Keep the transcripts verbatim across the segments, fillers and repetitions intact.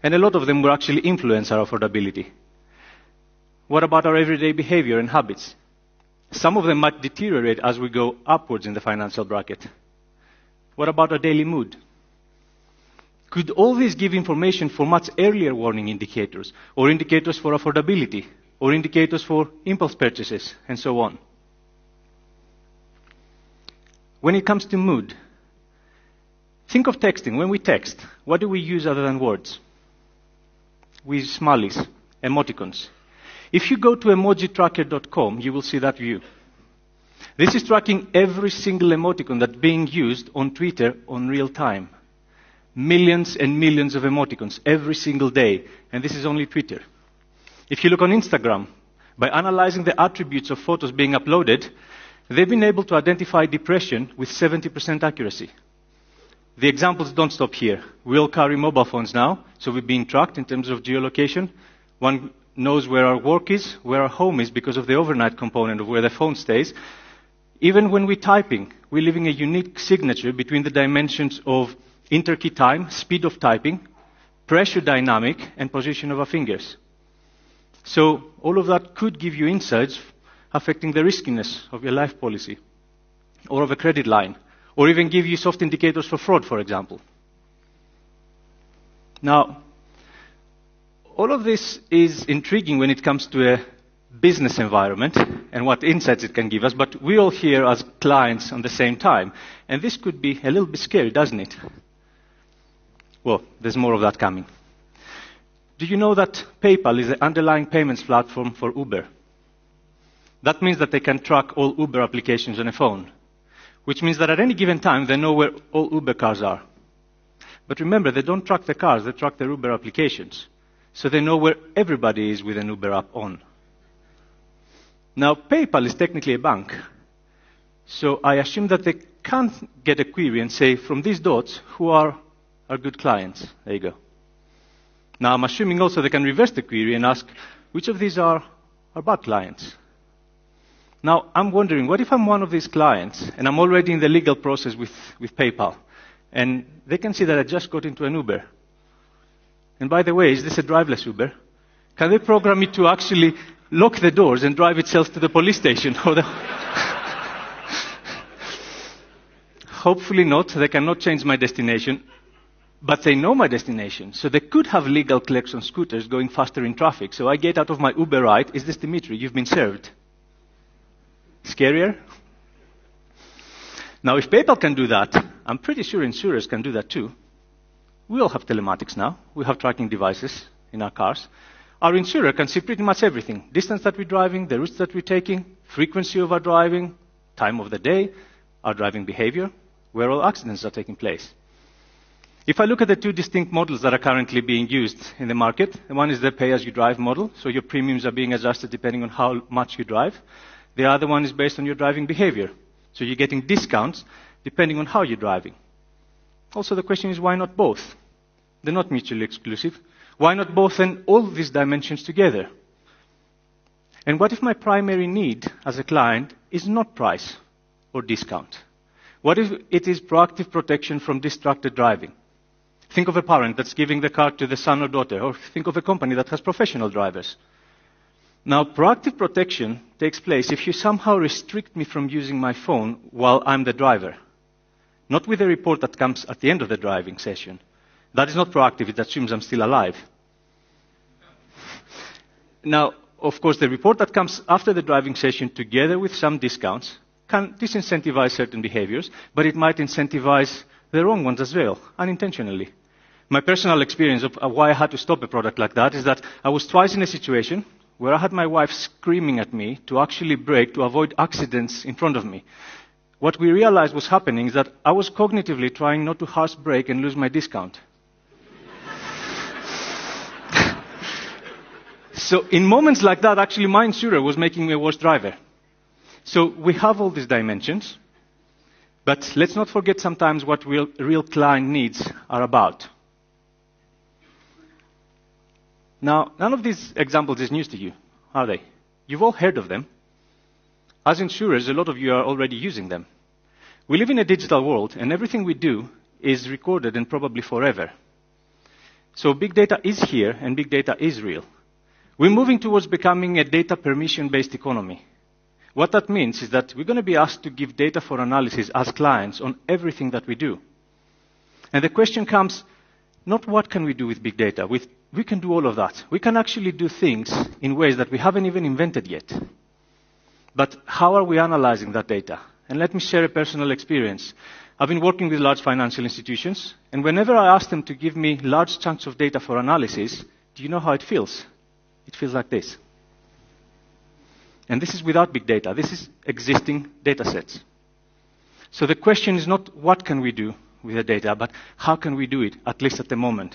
And a lot of them will actually influence our affordability. What about our everyday behavior and habits? Some of them might deteriorate as we go upwards in the financial bracket. What about our daily mood? Could all these give information for much earlier warning indicators, or indicators for affordability, or indicators for impulse purchases, and so on? When it comes to mood, think of texting. When we text, what do we use other than words? We use smileys, emoticons. If you go to emoji tracker dot com, you will see that view. This is tracking every single emoticon that's being used on Twitter on real time. Millions and millions of emoticons every single day, and this is only Twitter. If you look on Instagram, by analyzing the attributes of photos being uploaded, they've been able to identify depression with seventy percent accuracy. The examples don't stop here. We all carry mobile phones now, so we're being tracked in terms of geolocation. One knows where our work is, where our home is, because of the overnight component of where the phone stays. Even when we're typing, we're leaving a unique signature between the dimensions of inter-key time, speed of typing, pressure dynamic, and position of our fingers. So all of that could give you insights affecting the riskiness of your life policy, or of a credit line, or even give you soft indicators for fraud, for example. Now, all of this is intriguing when it comes to a business environment and what insights it can give us, but we're all here as clients on the same time. And this could be a little bit scary, doesn't it? Well, there's more of that coming. Do you know that PayPal is the underlying payments platform for Uber? That means that they can track all Uber applications on a phone, which means that at any given time they know where all Uber cars are. But remember, they don't track the cars, they track their Uber applications. So they know where everybody is with an Uber app on. Now, PayPal is technically a bank. So I assume that they can't get a query and say, from these dots, who are our good clients? There you go. Now, I'm assuming also they can reverse the query and ask, which of these are our bad clients? Now, I'm wondering, what if I'm one of these clients, and I'm already in the legal process with, with PayPal, and they can see that I just got into an Uber? And by the way, is this a driverless Uber? Can they program it to actually lock the doors and drive itself to the police station? Or the Hopefully not. They cannot change my destination. But they know my destination. So they could have legal clerks on scooters going faster in traffic. So I get out of my Uber ride. Is this Dimitri? You've been served. Scarier? Now, if PayPal can do that, I'm pretty sure insurers can do that too. We all have telematics now. We have tracking devices in our cars. Our insurer can see pretty much everything. Distance that we're driving, the routes that we're taking, frequency of our driving, time of the day, our driving behavior, where all accidents are taking place. If I look at the two distinct models that are currently being used in the market, one is the pay-as-you-drive model, so your premiums are being adjusted depending on how much you drive. The other one is based on your driving behavior, so you're getting discounts depending on how you're driving. Also, the question is, why not both? They're not mutually exclusive. Why not both and all these dimensions together? And what if my primary need as a client is not price or discount? What if it is proactive protection from distracted driving? Think of a parent that's giving the car to the son or daughter, or think of a company that has professional drivers. Now, proactive protection takes place if you somehow restrict me from using my phone while I'm the driver, not with a report that comes at the end of the driving session. That is not proactive, it assumes I'm still alive. Now, of course, the report that comes after the driving session, together with some discounts, can disincentivize certain behaviors, but it might incentivize the wrong ones as well, unintentionally. My personal experience of why I had to stop a product like that is that I was twice in a situation where I had my wife screaming at me to actually brake to avoid accidents in front of me. What we realized was happening is that I was cognitively trying not to harsh brake and lose my discount. So in moments like that, actually my insurer was making me a worse driver. So we have all these dimensions, but let's not forget sometimes what real, real client needs are about. Now, none of these examples is news to you, are they? You've all heard of them. As insurers, a lot of you are already using them. We live in a digital world, and everything we do is recorded and probably forever. So big data is here, and big data is real. We're moving towards becoming a data permission-based economy. What that means is that we're going to be asked to give data for analysis as clients on everything that we do. And the question comes, not what can we do with big data. With, we can do all of that. We can actually do things in ways that we haven't even invented yet. But how are we analyzing that data? And let me share a personal experience. I've been working with large financial institutions, and whenever I ask them to give me large chunks of data for analysis, do you know how it feels? It feels like this. And this is without big data. This is existing data sets. So the question is not what can we do with the data, but how can we do it, at least at the moment.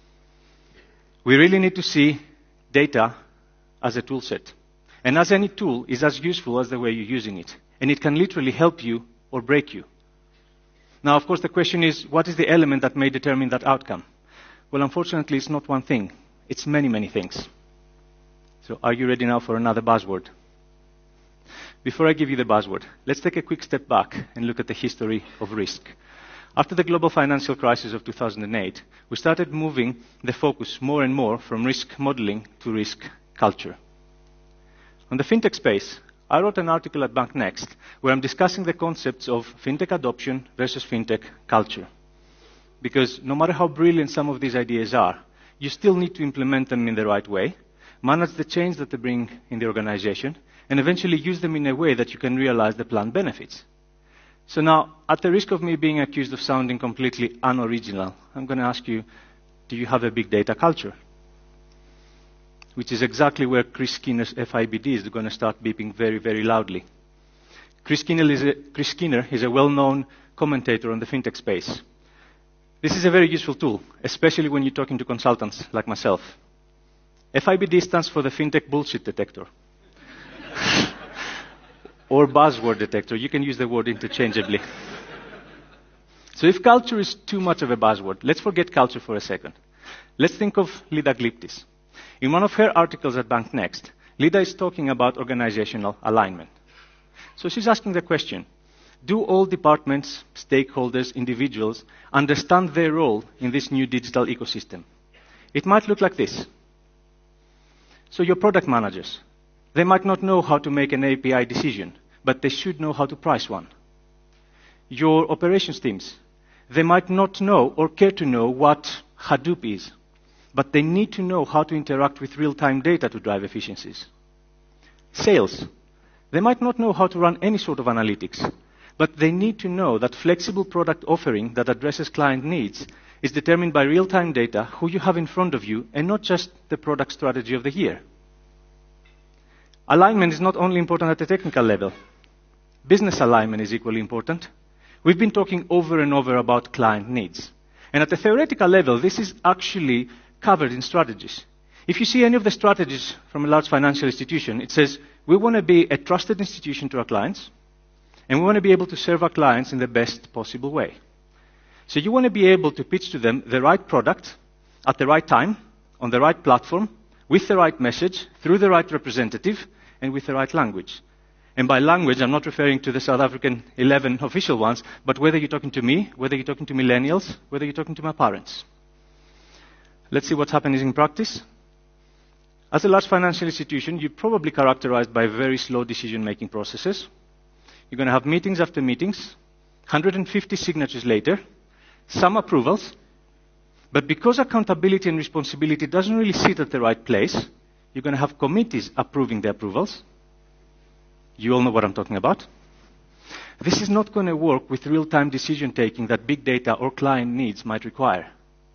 We really need to see data as a tool set. And as any tool is as useful as the way you're using it. And it can literally help you or break you. Now, of course, the question is, what is the element that may determine that outcome? Well, unfortunately, it's not one thing. It's many, many things. So are you ready now for another buzzword? Before I give you the buzzword, let's take a quick step back and look at the history of risk. After the global financial crisis of two thousand eight, we started moving the focus more and more from risk modeling to risk culture. On the fintech space, I wrote an article at BankNext where I'm discussing the concepts of fintech adoption versus fintech culture. Because no matter how brilliant some of these ideas are, you still need to implement them in the right way, manage the change that they bring in the organization, and eventually use them in a way that you can realize the planned benefits. So now, at the risk of me being accused of sounding completely unoriginal, I'm going to ask you, do you have a big data culture? Which is exactly where Chris Skinner's F I B D is going to start beeping very, very loudly. Chris Skinner is a, Chris Skinner is a well-known commentator on the fintech space. This is a very useful tool, especially when you're talking to consultants like myself. F I B D stands for the Fintech Bullshit Detector. Or buzzword detector. You can use the word interchangeably. So if culture is too much of a buzzword, let's forget culture for a second. Let's think of Lida Gliptis. In one of her articles at BankNext, Lida is talking about organizational alignment. So she's asking the question, do all departments, stakeholders, individuals understand their role in this new digital ecosystem? It might look like this. So your product managers, they might not know how to make an A P I decision, but they should know how to price one. Your operations teams, they might not know or care to know what Hadoop is, but they need to know how to interact with real-time data to drive efficiencies. Sales, they might not know how to run any sort of analytics, but they need to know that flexible product offering that addresses client needs is determined by real-time data, who you have in front of you, and not just the product strategy of the year. Alignment is not only important at the technical level. Business alignment is equally important. We've been talking over and over about client needs. And at the theoretical level, this is actually covered in strategies. If you see any of the strategies from a large financial institution, it says, we want to be a trusted institution to our clients, and we want to be able to serve our clients in the best possible way. So you want to be able to pitch to them the right product, at the right time, on the right platform, with the right message, through the right representative, and with the right language. And by language, I'm not referring to the South African eleven official ones, but whether you're talking to me, whether you're talking to millennials, whether you're talking to my parents. Let's see what's happening in practice. As a large financial institution, you're probably characterized by very slow decision-making processes. You're going to have meetings after meetings, one hundred fifty signatures later, some approvals, but because accountability and responsibility doesn't really sit at the right place, you're going to have committees approving the approvals. You all know what I'm talking about. This is not going to work with real-time decision-taking that big data or client needs might require.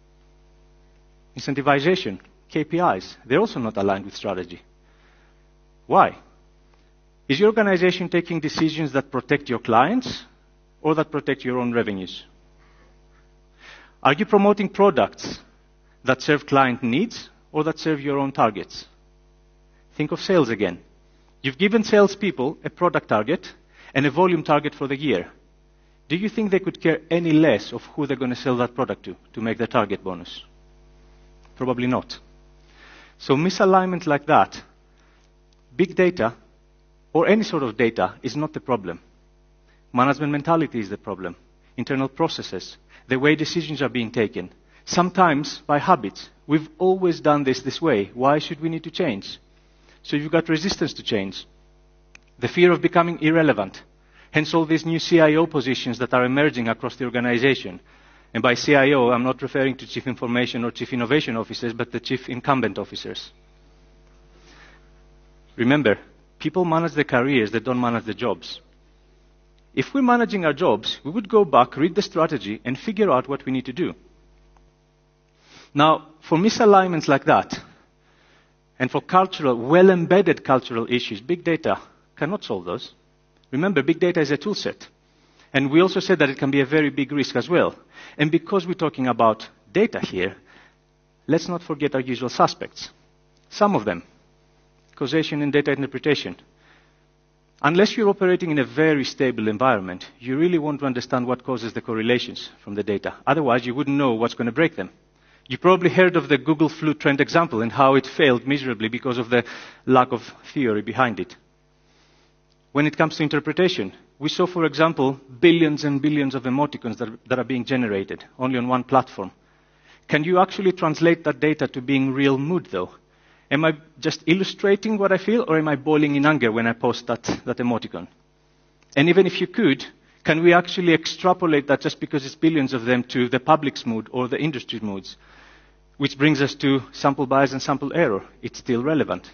Incentivization, K P Is, they're also not aligned with strategy. Why? Is your organization taking decisions that protect your clients or that protect your own revenues? Are you promoting products that serve client needs or that serve your own targets? Think of sales again. You've given salespeople a product target and a volume target for the year. Do you think they could care any less of who they're going to sell that product to, to make their target bonus? Probably not. So misalignment like that, big data, or any sort of data, is not the problem. Management mentality is the problem. Internal processes, the way decisions are being taken, Sometimes by habit. We've always done this this way. Why should we need to change? So you've got resistance to change. The fear of becoming irrelevant. Hence all these new C I O positions that are emerging across the organization. And by C I O, I'm not referring to Chief Information or Chief Innovation Officers, but the Chief Incumbent Officers. Remember, people manage their careers, they don't manage their jobs. If we're managing our jobs, we would go back, read the strategy, and figure out what we need to do. Now, for misalignments like that, and for cultural, well-embedded cultural issues, big data cannot solve those. Remember, big data is a tool set. And we also said that it can be a very big risk as well. And because we're talking about data here, let's not forget our usual suspects. Some of them. Causation and data interpretation. Unless you're operating in a very stable environment, you really want to understand what causes the correlations from the data. Otherwise, you wouldn't know what's going to break them. You probably heard of the Google flu trend example and how it failed miserably because of the lack of theory behind it. When it comes to interpretation, we saw, for example, billions and billions of emoticons that, that are being generated only on one platform. Can you actually translate that data to being real mood, though? Am I just illustrating what I feel, or am I boiling in anger when I post that, that emoticon? And even if you could, can we actually extrapolate that just because it's billions of them to the public's mood or the industry's moods? Which brings us to sample bias and sample error. It's still relevant.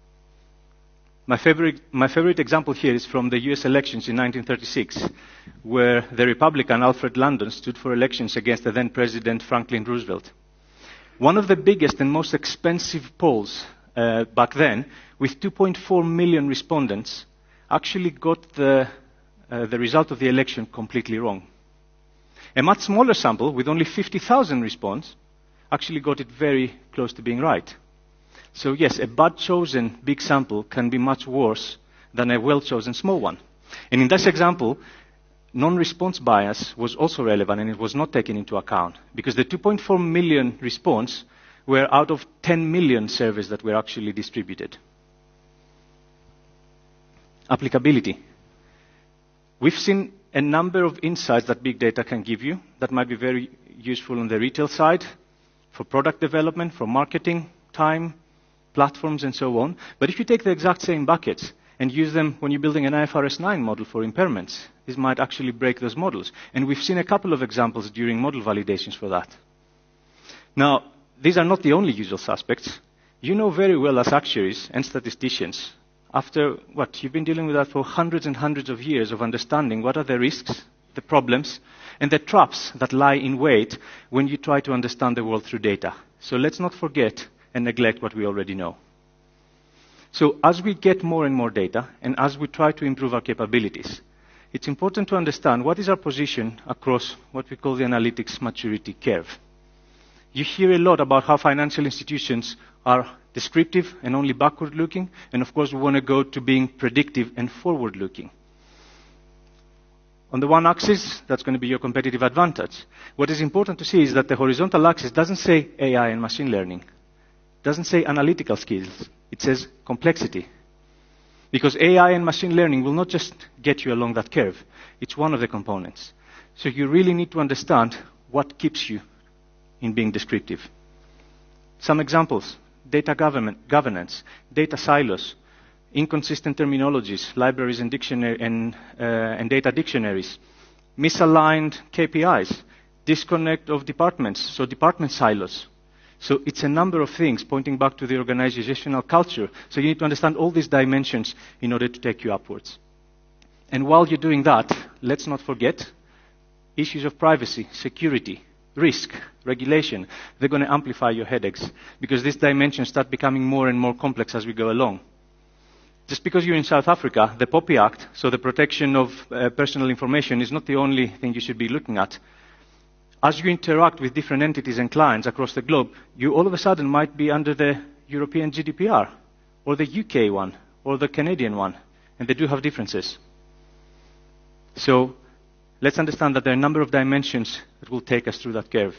My favorite, my favorite example here is from the U S elections in nineteen thirty-six, where the Republican Alfred Landon stood for elections against the then President Franklin Roosevelt. One of the biggest and most expensive polls uh, back then, with two point four million respondents, actually got the, uh, the result of the election completely wrong. A much smaller sample, with only fifty thousand response, actually got it very close to being right. So yes, a bad-chosen big sample can be much worse than a well-chosen small one. And in this example, non-response bias was also relevant, and it was not taken into account, because the two point four million response were out of ten million surveys that were actually distributed. Applicability. We've seen a number of insights that big data can give you that might be very useful on the retail side, for product development, for marketing, time, platforms, and so on. But if you take the exact same buckets and use them when you're building an I F R S nine model for impairments, this might actually break those models. And we've seen a couple of examples during model validations for that. Now, these are not the only usual suspects. You know very well as actuaries and statisticians, after what, you've been dealing with that for hundreds and hundreds of years of understanding what are the risks, the problems, and the traps that lie in wait when you try to understand the world through data. So let's not forget and neglect what we already know. So as we get more and more data, and as we try to improve our capabilities, it's important to understand what is our position across what we call the analytics maturity curve. You hear a lot about how financial institutions are descriptive and only backward-looking, and of course we want to go to being predictive and forward-looking. On the one axis, that's going to be your competitive advantage. What is important to see is that the horizontal axis doesn't say A I and machine learning. Doesn't say analytical skills. It says complexity. Because A I and machine learning will not just get you along that curve. It's one of the components. So you really need to understand what keeps you in being descriptive. Some examples: data government, governance, data silos, inconsistent terminologies, libraries and, dictionary, and, uh, and data dictionaries, misaligned K P Is, disconnect of departments, so department silos. So it's a number of things pointing back to the organizational culture. So you need to understand all these dimensions in order to take you upwards. And while you're doing that, let's not forget issues of privacy, security, risk, regulation. They're going to amplify your headaches because these dimensions start becoming more and more complex as we go along. Just because you're in South Africa, the POPI Act, so the protection of uh, personal information, is not the only thing you should be looking at. As you interact with different entities and clients across the globe, you all of a sudden might be under the European G D P R, or the U K one, or the Canadian one, and they do have differences. So let's understand that there are a number of dimensions that will take us through that curve.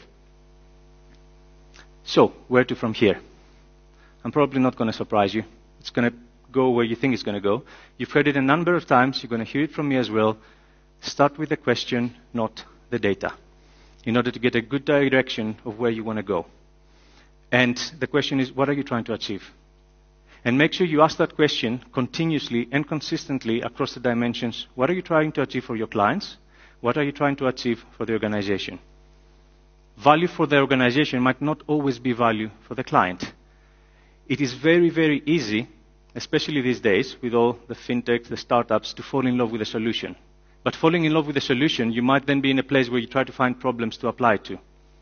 So, where to from here? I'm probably not going to surprise you. It's going to go where you think it's going to go. You've heard it a number of times. You're going to hear it from me as well. Start with the question, not the data. in order to get a good direction of where you want to go. And the question is, what are you trying to achieve? And make sure you ask that question continuously and consistently across the dimensions. What are you trying to achieve for your clients? What are you trying to achieve for the organization? Value for the organization might not always be value for the client. It is very, very easy, especially these days, with all the fintech, the startups, to fall in love with a solution. But falling in love with a solution, you might then be in a place where you try to find problems to apply to.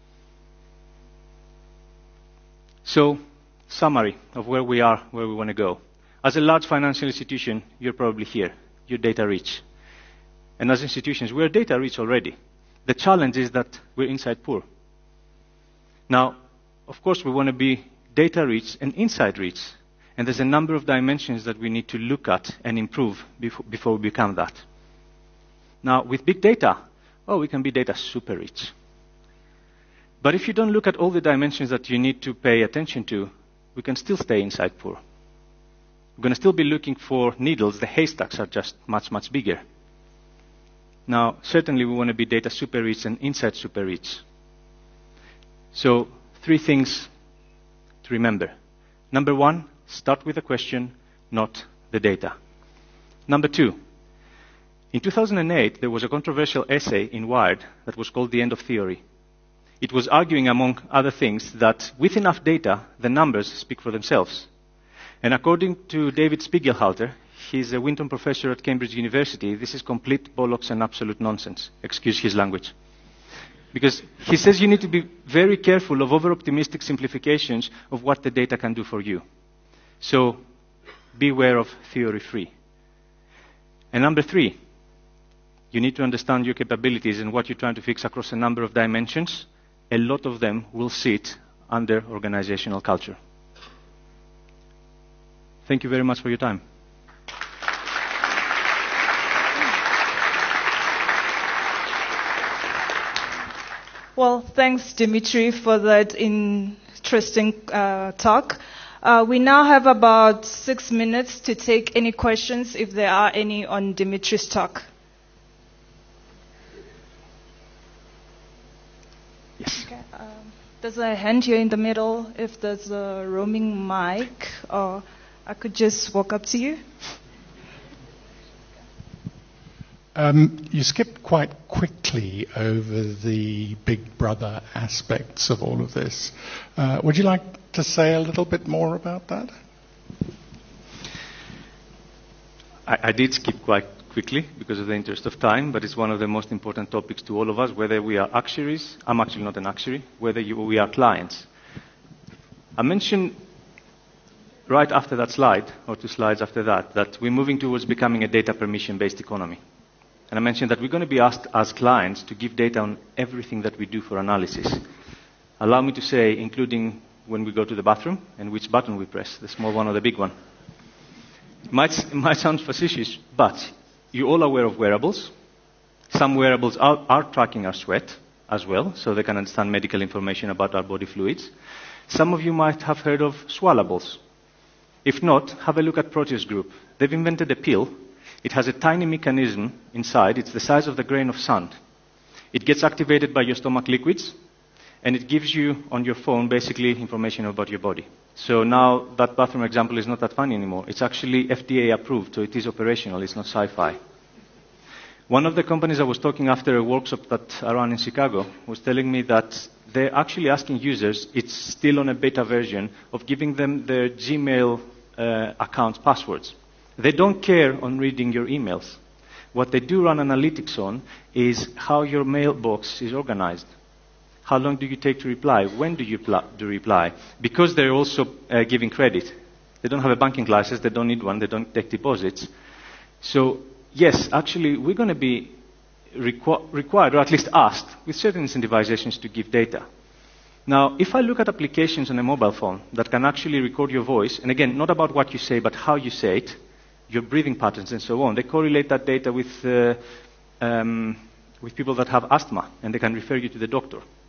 So, summary of where we are, where we want to go. As a large financial institution, you're probably here. You're data rich. And as institutions, we're data rich already. The challenge is that we're inside poor. Now, of course, we want to be data rich and inside rich. And there's a number of dimensions that we need to look at and improve before, before we become that. Now, with big data, oh, we can be data super rich. But if you don't look at all the dimensions that you need to pay attention to, we can still stay inside poor. We're going to still be looking for needles. The haystacks are just much, much bigger. Now, certainly we want to be data super rich and inside super rich. So, three things to remember. Number one, start with the question, not the data. Number two, in two thousand eight, there was a controversial essay in Wired that was called The End of Theory. It was arguing, among other things, that with enough data, the numbers speak for themselves. And according to David Spiegelhalter, he's a Winton professor at Cambridge University, this is complete bollocks and absolute nonsense. Excuse his language. Because he says you need to be very careful of over-optimistic simplifications of what the data can do for you. So, beware of theory-free. And number three, you need to understand your capabilities and what you're trying to fix across a number of dimensions. A lot of them will sit under organizational culture. Thank you very much for your time. Well, thanks, Dimitri, for that interesting uh, talk. Uh, we now have about six minutes to take any questions, if there are any, on Dimitri's talk. Yes. Okay, um, there's a hand here in the middle. If there's a roaming mic, or I could just walk up to you. Um, you skipped quite quickly over the Big Brother aspects of all of this. Uh, would you like to say a little bit more about that? I, I did skip quite quickly because of the interest of time, but it's one of the most important topics to all of us, whether we are actuaries. I'm actually not an actuary. Whether you, we are clients. I mentioned right after that slide, or two slides after that, that we're moving towards becoming a data permission-based economy. And I mentioned that we're going to be asked as clients to give data on everything that we do for analysis. Allow me to say, including when we go to the bathroom and which button we press, the small one or the big one. It might, it might sound facetious, but you're all aware of wearables. Some wearables are, are tracking our sweat as well, so they can understand medical information about our body fluids. Some of you might have heard of swallables. If not, have a look at Proteus Group. They've invented a pill. It has a tiny mechanism inside. It's the size of the grain of sand. It gets activated by your stomach liquids, and it gives you on your phone basically information about your body. So now that bathroom example is not that funny anymore. It's actually F D A approved, so it is operational. It's not sci-fi. One of the companies I was talking after a workshop that I ran in Chicago was telling me that they're actually asking users, it's still on a beta version, of giving them their Gmail uh, account passwords. They don't care on reading your emails. What they do run analytics on is how your mailbox is organized. How long do you take to reply? When do you pl- do reply? Because they're also uh, giving credit. They don't have a banking license. They don't need one. They don't take deposits. So, yes, actually, we're going to be requ- required, or at least asked, with certain incentivizations to give data. Now, if I look at applications on a mobile phone that can actually record your voice, and again, not about what you say, but how you say it, your breathing patterns and so on, they correlate that data with, uh, um, with people that have asthma, and they can refer you to the doctor.